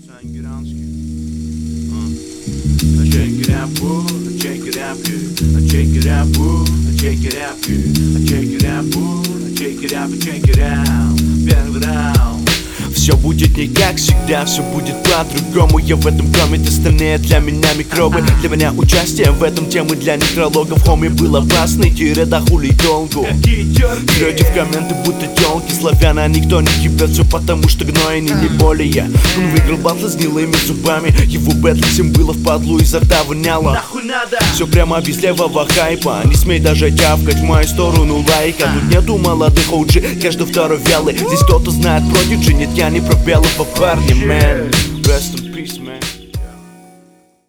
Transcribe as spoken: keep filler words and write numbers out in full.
Сангеранский. I check it out, boo. I check it out, good. I check it out, boo. I check it out, good. I check it out, boo. I check it out, I check it out. Первый раунд. Все будет не как всегда, все будет по-другому. Я в этом коммент, остальные для меня микробы. Для меня участие в этом темы для некрологов. Хоми был опасный, тире да хули толку. Трете в комменты будто тёлки. Славяна никто не ебет, все потому что гнойный не более. Он выиграл батлы с гнилыми зубами. Его бэтл всем было впадлу, изо рта воняло. Все прямо без левого хайпа. Не смей даже тявкать в мою сторону лайка. Тут нету молодых оуджи, каждый второй вялый. Здесь кто-то знает Продиджи, нет, я не про белого парня, man. Rest in peace, man.